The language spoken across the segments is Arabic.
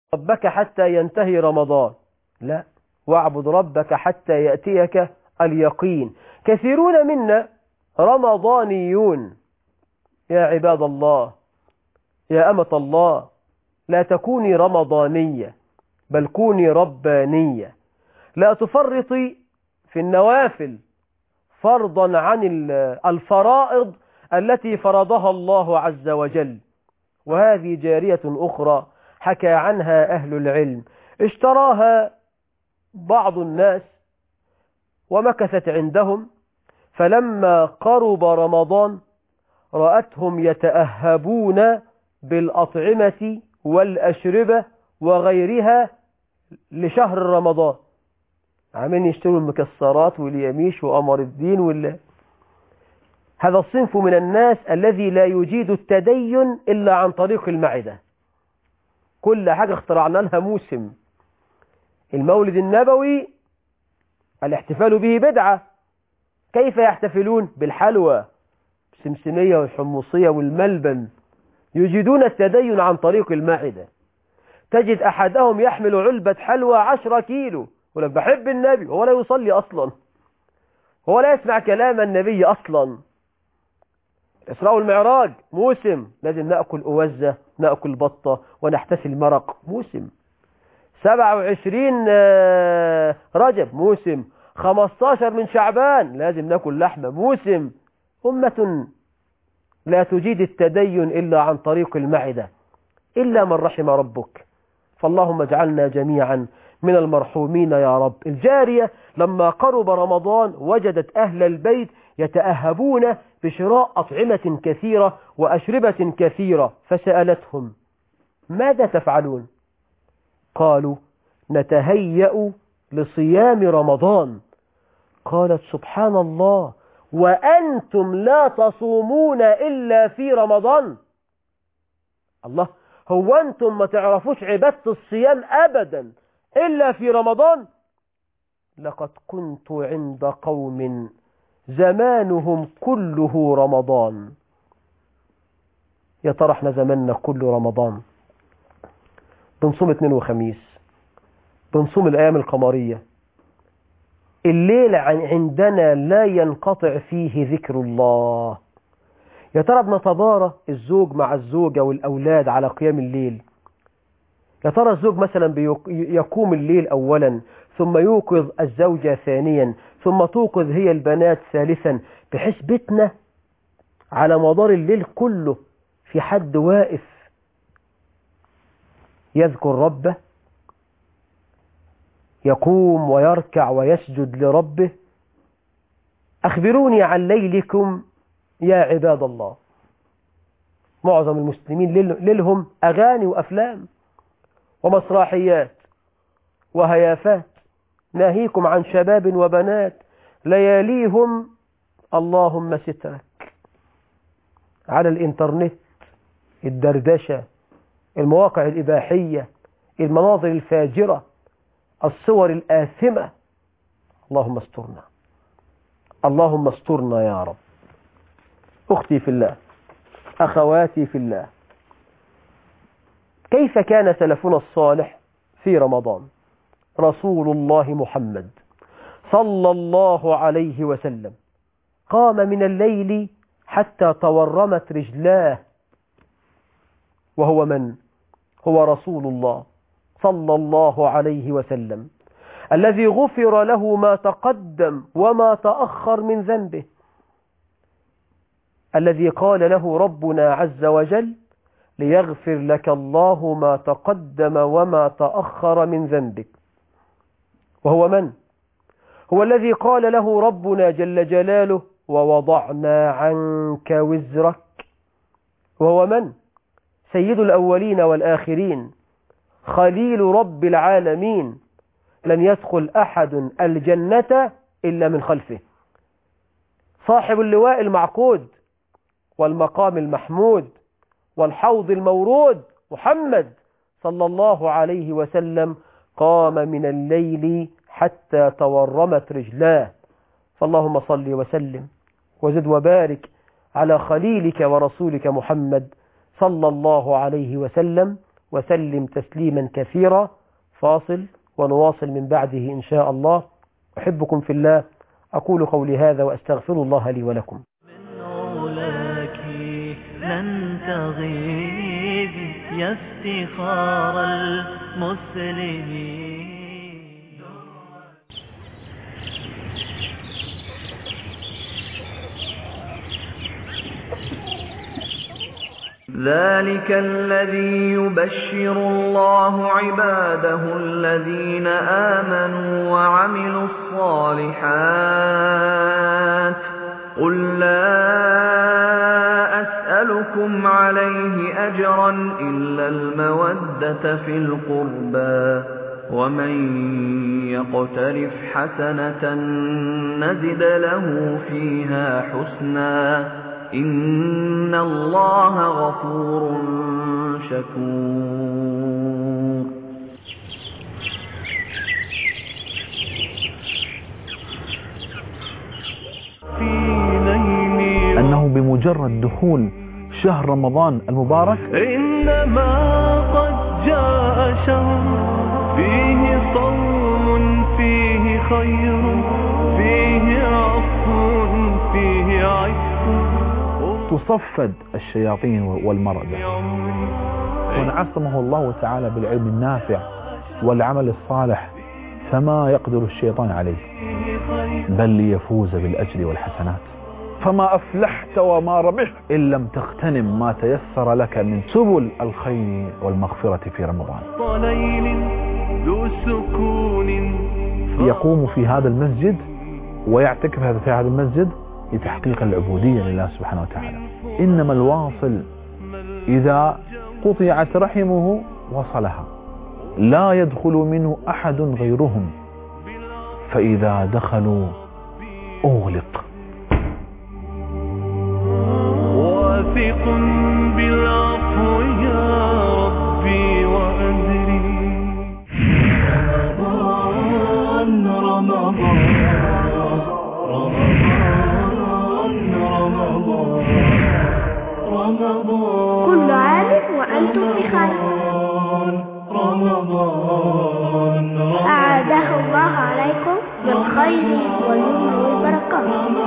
ربك حتى ينتهي رمضان، لا، واعبد ربك حتى يأتيك اليقين. كثيرون منا رمضانيون. يا عباد الله، يا أمة الله، لا تكوني رمضانية، بل كوني ربانية. لا تفرطي في النوافل فرضا عن الفرائض التي فرضها الله عز وجل. وهذه جارية أخرى حكى عنها أهل العلم، اشتراها بعض الناس ومكثت عندهم، فلما قرب رمضان رأتهم يتأهبون بالأطعمة والأشربة وغيرها لشهر رمضان، عاملين يشتروا المكسرات واليميش وقمر الدين هذا الصنف من الناس الذي لا يجيد التدين إلا عن طريق المعدة. كل حاجة اخترعنا لها موسم. المولد النبوي الاحتفال به بدعة. كيف يحتفلون؟ بالحلوى، السمسمية والحمصية والملبن. يجيدون التدين عن طريق المعدة. تجد أحدهم يحمل علبة حلوى 10 كيلو، يقول لك بحب النبي، هو لا يصلي أصلا، هو لا يسمع كلام النبي أصلا. الإسراء والمعراج موسم، لازم نأكل أوزة، نأكل بطة، ونحتسي مرق، موسم. 27 رجب موسم، 15 من شعبان لازم نأكل لحمة، موسم. أمة لا تجيد التدين إلا عن طريق المعدة، إلا من رحم ربك. فاللهم اجعلنا جميعا من المرحومين يا رب. الجارية لما قرب رمضان وجدت أهل البيت يتأهبون بشراء أطعمة كثيرة وأشربة كثيرة، فسألتهم: ماذا تفعلون؟ قالوا: نتهيأ لصيام رمضان. قالت: سبحان الله، وأنتم لا تصومون إلا في رمضان؟ الله، هو أنتم ما تعرفوش عبادة الصيام أبدا إلا في رمضان؟ لقد كنت عند قوم زمانهم كله رمضان. يا ترى احنا زماننا كله رمضان؟ بنصوم اثنين وخميس، بنصوم الأيام القمرية، الليل عندنا لا ينقطع فيه ذكر الله. يا ترى بنتبارى الزوج مع الزوجة والأولاد على قيام الليل؟ يا ترى الزوج مثلا يقوم الليل أولا، ثم يوقظ الزوجة ثانيا، ثم توقظ هي البنات ثالثا، بحيث بيتنا على مدار الليل كله في حد واقف يذكر ربه، يقوم ويركع ويسجد لربه. أخبروني عن ليلكم يا عباد الله. معظم المسلمين ليلهم أغاني وأفلام ومسرحيات وهيافات، ناهيكم عن شباب وبنات لياليهم اللهم سترك على الإنترنت، الدردشة، المواقع الإباحية، المناظر الفاجرة، الصور الآثمة. اللهم استرنا، اللهم استرنا يا رب. أختي في الله، أخواتي في الله، كيف كان سلفنا الصالح في رمضان؟ رسول الله محمد صلى الله عليه وسلم قام من الليل حتى تورمت رجلاه. وهو من؟ هو رسول الله صلى الله عليه وسلم الذي غفر له ما تقدم وما تأخر من ذنبه، الذي قال له ربنا عز وجل: ليغفر لك الله ما تقدم وما تأخر من ذنبك. وهو من؟ هو الذي قال له ربنا جل جلاله: ووضعنا عنك وزرك. وهو من؟ سيد الأولين والآخرين، خليل رب العالمين، لن يدخل أحد الجنة إلا من خلفه، صاحب اللواء المعقود والمقام المحمود والحوض المورود، محمد صلى الله عليه وسلم قام من الليل حتى تورمت رجلاه. فاللهم صل وسلم وزد وبارك على خليلك ورسولك محمد صلى الله عليه وسلم وسلم تسليما كثيرا. فاصل ونواصل من بعده إن شاء الله. أحبكم في الله، أقول قولي هذا وأستغفر الله لي ولكم. من أولاك لن تغيبي يا افتخار المسلمين. ذلك الذي يبشر الله عباده الذين آمنوا وعملوا الصالحات. قل لا أسألكم عليه أجرا إلا المودة في القربى ومن يقترف حسنة نزد له فيها حسنا إن الله غفور شكور. أنه بمجرد دخول شهر رمضان المبارك إنما قد جاء شهر فيه صوم فيه خير فيه عفو فيه عفو. تصفد الشياطين والمردة، ونعصمه الله تعالى بالعلم النافع والعمل الصالح فما يقدر الشيطان عليه، بل ليفوز بالأجر والحسنات. فما أفلحت وما ربحت إن لم تغتنم ما تيسر لك من سبل الخير والمغفرة في رمضان. يقوم في هذا المسجد ويعتكف في هذا المسجد لتحقيق العبودية لله سبحانه وتعالى. إنما الواصل إذا قطعت رحمه وصلها، لا يدخل منه أحد غيرهم، فإذا دخلوا أغلق. واثق بالعفو يا ربي وأدري. رمضان رمضان كل عام وأنتم بخير. أعاده الله عليكم بالخير واليمن والبركة.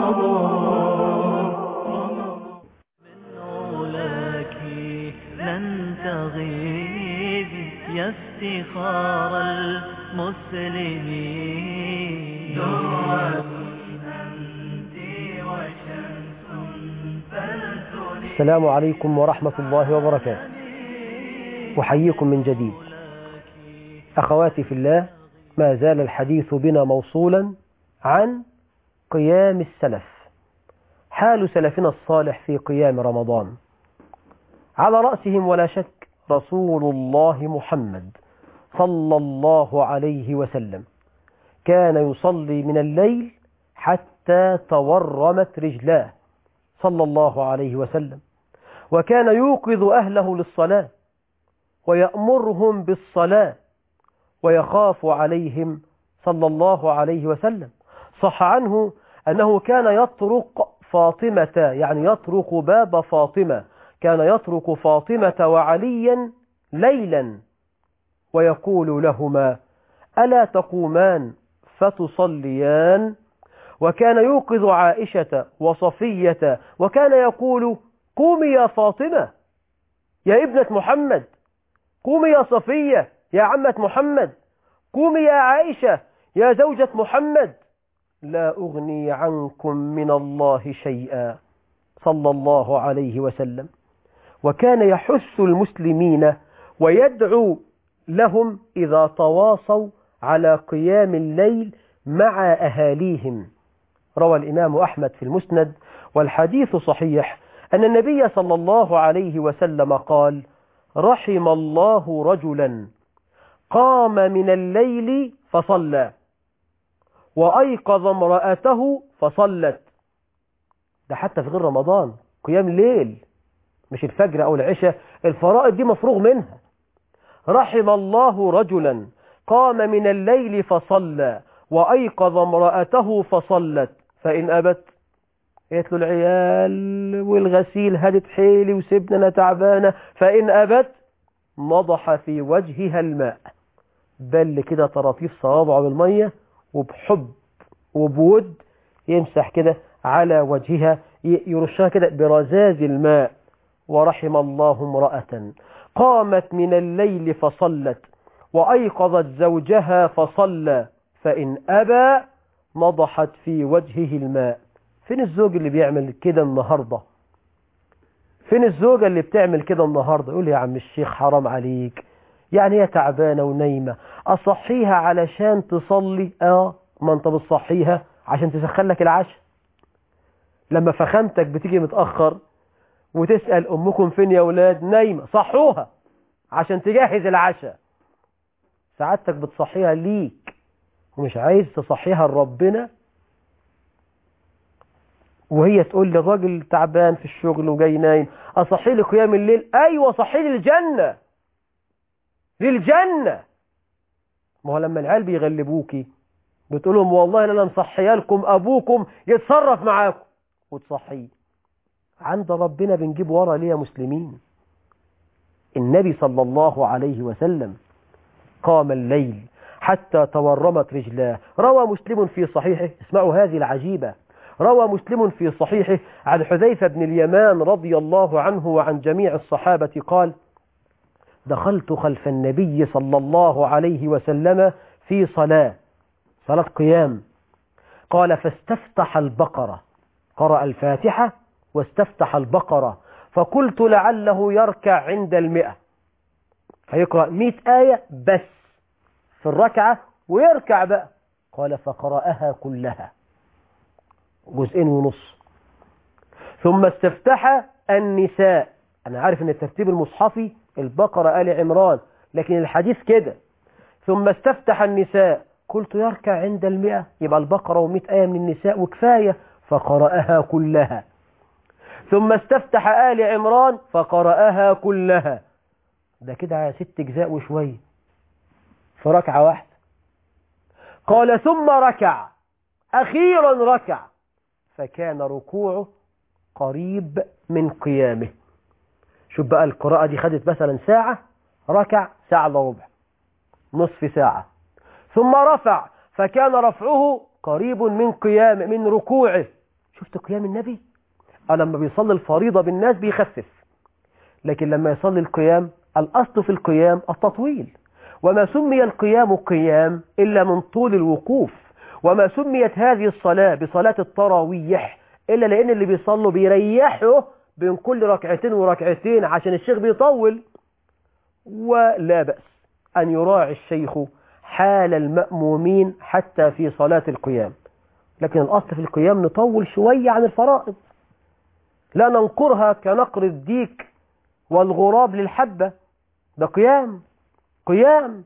من أولاك لن تغيبي يا افتخار المسلمين. السلام عليكم ورحمة الله وبركاته. أحييكم من جديد. أخواتي في الله، ما زال الحديث بنا موصولا عن قيام السلف، حال سلفنا الصالح في قيام رمضان. على رأسهم ولا شك رسول الله محمد صلى الله عليه وسلم، كان يصلي من الليل حتى تورمت رجلاه صلى الله عليه وسلم، وكان يوقظ أهله للصلاة ويأمرهم بالصلاة ويخاف عليهم صلى الله عليه وسلم. صح عنه أنه كان يطرق فاطمة، يعني يطرق باب فاطمة، كان يطرق فاطمة وعليا ليلا ويقول لهما: ألا تقومان فتصليان؟ وكان يوقظ عائشة وصفية وكان يقول: قومي يا فاطمة يا ابنة محمد، قومي يا صفية يا عمة محمد، قومي يا عائشة يا زوجة محمد، لا أغني عنكم من الله شيئا، صلى الله عليه وسلم. وكان يحث المسلمين ويدعو لهم إذا تواصوا على قيام الليل مع أهاليهم. روى الإمام أحمد في المسند والحديث صحيح أن النبي صلى الله عليه وسلم قال: رحم الله رجلا قام من الليل فصلى وأيقظ امرأته فصلت. ده حتى في غير رمضان، قيام ليل، مش الفجر أو العشاء، الفرائض دي مفروغ منها. رحم الله رجلا قام من الليل فصلى وأيقظ امرأته فصلت، فإن أبت، قالت له العيال والغسيل هدت حيلي وسبنا أنا تعبانة، فإن أبت نضح في وجهها الماء، بل كده طراطيف صوابعه بالمية وبحب وبود يمسح كده على وجهها، يرشها كده برذاذ الماء. ورحم الله امرأة قامت من الليل فصلت وأيقظت زوجها فصلى فإن أبى نضحت في وجهه الماء. فين الزوج اللي بيعمل كده النهاردة؟ فين الزوجة اللي بتعمل كده النهاردة؟ يقول يا عم الشيخ حرام عليك، يعني هي تعبانة ونايمة أصحيها علشان تصلي؟ ما انت بتصحيها عشان تسخن لك العشاء. لما فخامتك بتيجي متأخر وتسأل أمكم فين يا ولاد؟ نايمة. صحوها عشان تجهز العشاء. سعادتك بتصحيها ليك ومش عايز تصحيها لربنا، وهي تقول للراجل تعبان في الشغل وجاي نايم أصحي لي قيام الليل. أيوة صحي لي الجنة، للجنة. ما هو لما العيال بيغلبوكي بتقولهم والله أنا مصحيه لكم أبوكم يتصرف معاكم وتصحيه. عند ربنا بنجيب ورا ليه يا مسلمين؟ النبي صلى الله عليه وسلم قام الليل حتى تورمت رجلاه. روى مسلم في صحيحه، اسمعوا هذه العجيبة، روى مسلم في صحيحه عن حذيفة بن اليمان رضي الله عنه وعن جميع الصحابة قال: دخلت خلف النبي صلى الله عليه وسلم في صلاة قيام، قال فاستفتح البقرة، قرأ الفاتحة واستفتح البقرة، فقلت لعله يركع عند 100، فيقرأ 100 آية بس في الركعة ويركع بقى. قال فقرأها كلها 2.5 جزء. ثم استفتح النساء. أنا عارف أن الترتيب المصحفي البقرة آل عمران، لكن الحديث كده. ثم استفتح النساء، قلت يركع عند 100، يبقى البقرة و100 آية من النساء وكفاية، فقرأها كلها. ثم استفتح آل عمران فقرأها كلها. ده كده 6 أجزاء وشوية في ركعة واحدة. قال ثم ركع، أخيرا ركع، فكان ركوعه قريب من قيامه. شوف بقى القراءة دي خدت مثلا ساعة، ركع 1.25 ساعة، نصف ساعة. ثم رفع، فكان رفعه قريب من قيامه من ركوعه. شفت قيام النبي؟ لما بيصلي الفريضة بالناس بيخفف، لكن لما يصلي القيام، الأصل في القيام التطويل، وما سمي القيام قيام إلا من طول الوقوف، وما سميت هذه الصلاة بصلاة التراويح إلا لأن اللي بيصلوا بيريحوا بين كل ركعتين وركعتين عشان الشيخ بيطول. ولا بأس أن يراعي الشيخ حال المأمومين حتى في صلاة القيام، لكن الأصل في القيام نطول شوية عن الفرائض، لا ننقرها كنقر الديك والغراب للحبة. ده قيام.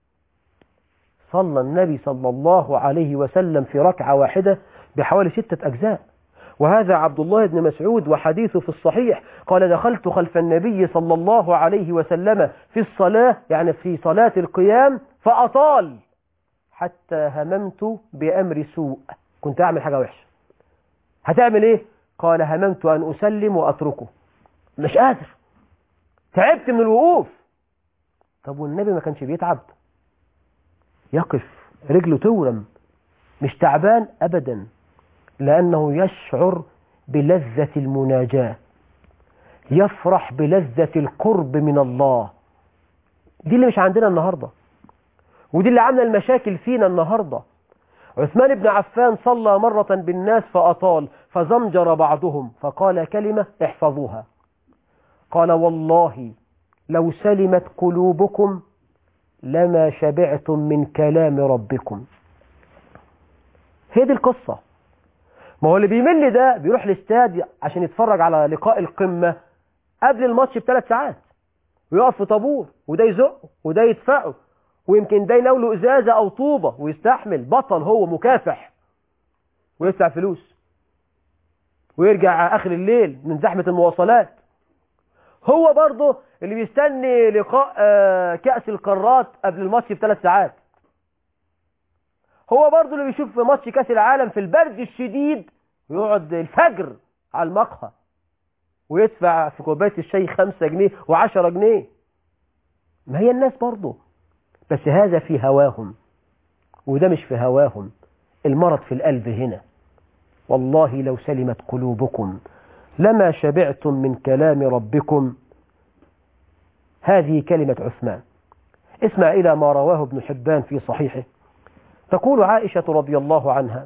صلى النبي صلى الله عليه وسلم في ركعة واحدة بحوالي 6 أجزاء. وهذا عبد الله بن مسعود وحديثه في الصحيح قال: دخلت خلف النبي صلى الله عليه وسلم في الصلاة، يعني في صلاة القيام، فأطال حتى هممت بأمر سوء. كنت أعمل حاجة وحشة. هتعمل إيه؟ قال: هممت أن أسلم وأتركه، مش قادر، تعبت من الوقوف. طب والنبي ما كانش بيتعب؟ يقف رجله تورم، مش تعبان أبدا، لأنه يشعر بلذة المناجاة، يفرح بلذة القرب من الله. دي اللي مش عندنا النهاردة، ودي اللي عامله المشاكل فينا النهاردة. عثمان بن عفان صلى مرة بالناس فأطال، فزمجر بعضهم فقال كلمة احفظوها، قال: والله لو سلمت قلوبكم لما شبعتم من كلام ربكم. هي دي القصة. ما هو اللي بيمل ده بيروح الاستاد عشان يتفرج على لقاء القمة قبل الماتش ب3 ساعات، ويقف في طابور، وده يزقه وده يدفعه، ويمكن ده يناوله ازازة او طوبة ويستحمل، بطل هو مكافح، ويدفع فلوس، ويرجع اخر الليل من زحمة المواصلات. هو برضه اللي بيستني لقاء كأس القارات قبل الماتش ب3 ساعات. هو برضه اللي بيشوف ماتش كأس العالم في البرد الشديد ويقعد الفجر على المقهى ويدفع في كوباية الشاي 5 جنيه و10 جنيه. ما هي الناس برضه، بس هذا في هواهم وده مش في هواهم. المرض في القلب هنا. والله لو سلمت قلوبكم لما شبعتم من كلام ربكم. هذه كلمة عثمان. اسمع إلى ما رواه ابن حبان في صحيحه. تقول عائشة رضي الله عنها: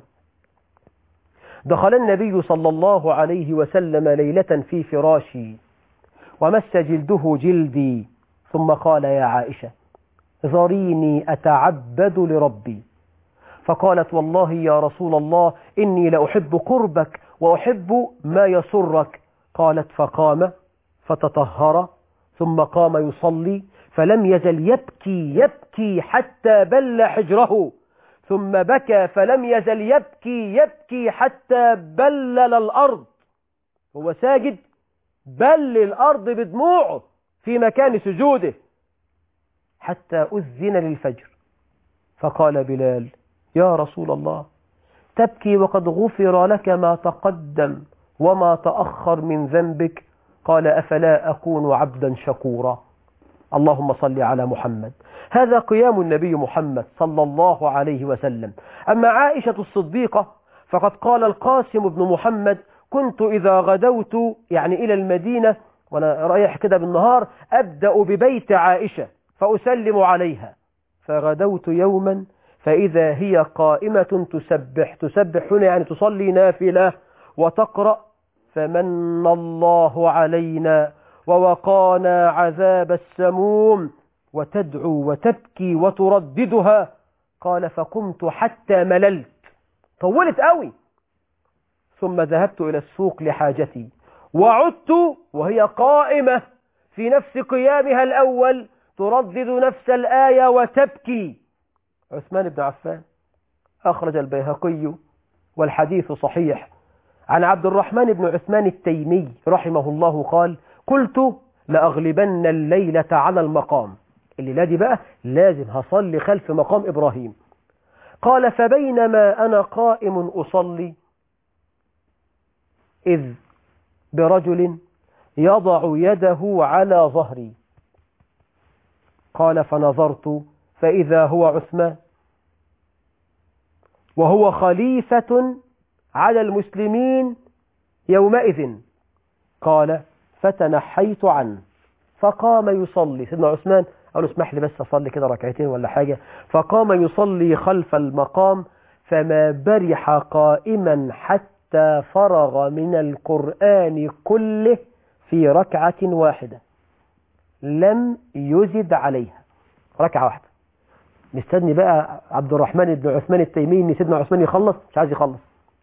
دخل النبي صلى الله عليه وسلم ليلة في فراشي ومس جلده جلدي، ثم قال: يا عائشة ذريني أتعبد لربي. فقالت: والله يا رسول الله إني لأحب قربك وأحب ما يسرك. قالت: فقام فتطهر ثم قام يصلي، فلم يزل يبكي حتى بل حجره، ثم بكى فلم يزل يبكي حتى بلل الأرض. هو ساجد بل الأرض بدموعه في مكان سجوده، حتى أذن للفجر. فقال بلال: يا رسول الله تبكي وقد غفر لك ما تقدم وما تأخر من ذنبك؟ قال: أفلا أكون عبدا شكورا. اللهم صل على محمد. هذا قيام النبي محمد صلى الله عليه وسلم. أما عائشة الصديقة فقد قال القاسم بن محمد: كنت إذا غدوت يعني إلى المدينة وأنا رايح كده بالنهار أبدأ ببيت عائشة فأسلم عليها، فغدوت يوما فإذا هي قائمة تسبح هنا يعني تصلي نافلة وتقرأ: فمن الله علينا ووقانا عذاب السموم، وتدعو وتبكي وترددها. قال: فقمت حتى مللت، طولت قوي، ثم ذهبت إلى السوق لحاجتي وعدت وهي قائمة في نفس قيامها الأول تردد نفس الآية وتبكي. عثمان بن عفان. أخرج البيهقي والحديث صحيح عن عبد الرحمن بن عثمان التيمي رحمه الله قال: قلت لأغلبن الليلة على المقام. الليلة دي بقى لازم هصلي خلف مقام إبراهيم. قال: فبينما أنا قائم أصلي إذ برجل يضع يده على ظهري. قال: فنظرت فإذا هو عثمان وهو خليفة على المسلمين يومئذ. قال: فتنحيت عنه فقام يصلي. سيدنا عثمان قال له: اسمح لي بس أصلي كده ركعتين ولا حاجة. فقام يصلي خلف المقام، فما برح قائما حتى فرغ من القرآن كله في ركعة واحدة، لم يزد عليها. ركعة واحدة. مستني بقى عبد الرحمن بن عثمان التيمي ان سيدنا عثمان يخلص، مش عايز يخلص.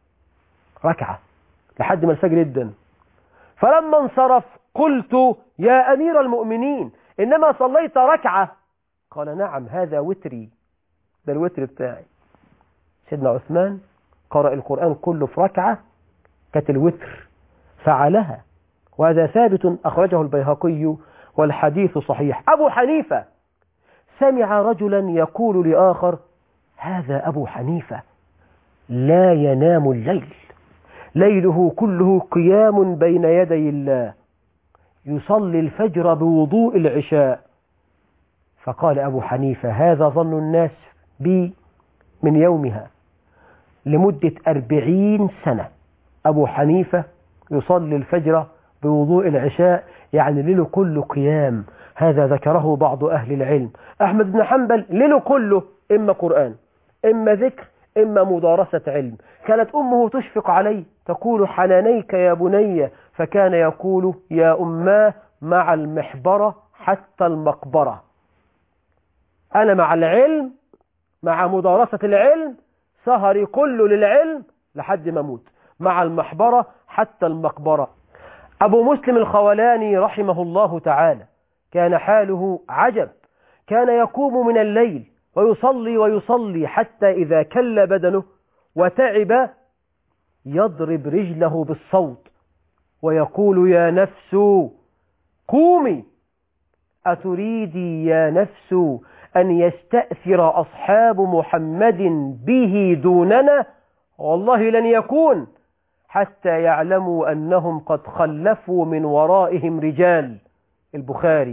ركعة لحد ما الفجر يدن. فلما انصرف قلت: يا أمير المؤمنين إنما صليت ركعة. قال: نعم هذا وتري، ده الوتر بتاعي. سيدنا عثمان قرأ القرآن كله في ركعة، كانت الوتر فعلها، وهذا ثابت أخرجه البيهقي والحديث صحيح. أبو حنيفة سمع رجلا يقول لآخر: هذا أبو حنيفة لا ينام الليل، ليله كله قيام بين يدي الله، يصلي الفجر بوضوء العشاء. فقال أبو حنيفة: هذا ظن الناس بي من يومها. لمدة 40 سنة أبو حنيفة يصلي الفجر بوضوء العشاء، يعني ليله كله قيام. هذا ذكره بعض أهل العلم. أحمد بن حنبل ليله كله إما قرآن إما ذكر إما مدارسة علم. كانت أمه تشفق عليه تقول: حنانيك يا بني، فكان يقول: يا أماه مع المحبرة حتى المقبرة. أنا مع العلم، مع مدارسة العلم، سهري كله للعلم لحد ما أموت، مع المحبرة حتى المقبرة. أبو مسلم الخولاني رحمه الله تعالى كان حاله عجب، كان يقوم من الليل ويصلي حتى إذا كل بدنه وتعب يضرب رجله بالصوت ويقول: يا نفس قومي، أتريدي يا نفس أن يستأثر أصحاب محمد به دوننا؟ والله لن يكون حتى يعلموا أنهم قد خلفوا من ورائهم رجال. البخاري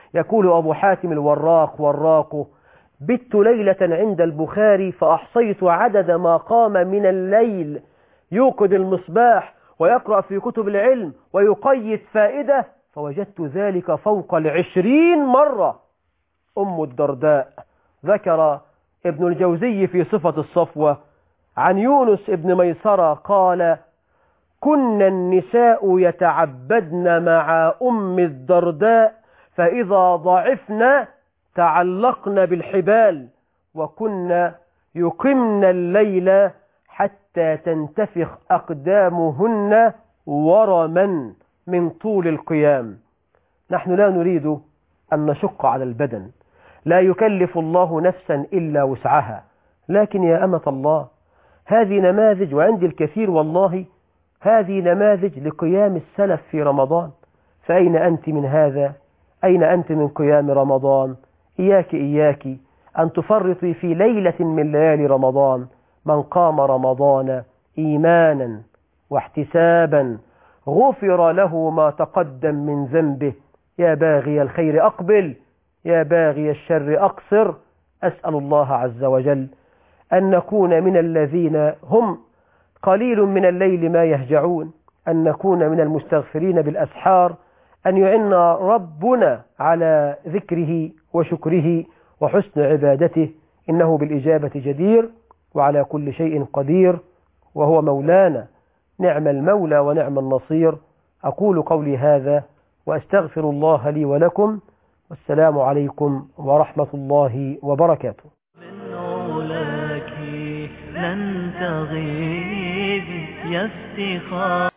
يقول أبو حاتم الوراق بت ليلة عند البخاري فأحصيت عدد ما قام من الليل يوقد المصباح ويقرأ في كتب العلم ويقيد فائدة، فوجدت ذلك فوق 20 مرة. أم الدرداء ذكر ابن الجوزي في صفة الصفوة عن يونس ابن ميسرة قال: كنا النساء يتعبدن مع أم الدرداء فإذا ضعفنا تعلقن بالحبال، وكنا يقمن الليل حتى تنتفخ أقدامهن ورما من طول القيام. نحن لا نريد أن نشق على البدن، لا يكلف الله نفسا إلا وسعها، لكن يا أمة الله هذه نماذج، وعندي الكثير والله، هذه نماذج لقيام السلف في رمضان. فأين أنت من هذا؟ أين أنت من قيام رمضان؟ إياك أن تفرطي في ليلة من ليالي رمضان. من قام رمضان إيمانا واحتسابا غفر له ما تقدم من ذنبه. يا باغي الخير أقبل، يا باغي الشر أقصر. أسأل الله عز وجل أن نكون من الذين هم قليل من الليل ما يهجعون، أن نكون من المستغفرين بالأسحار، أن يعنا ربنا على ذكره وشكره وحسن عبادته، إنه بالإجابة جدير وعلى كل شيء قدير، وهو مولانا نعم المولى ونعم النصير. أقول قولي هذا وأستغفر الله لي ولكم، والسلام عليكم ورحمة الله وبركاته. من أولاك لن تغيبي يا استخارة.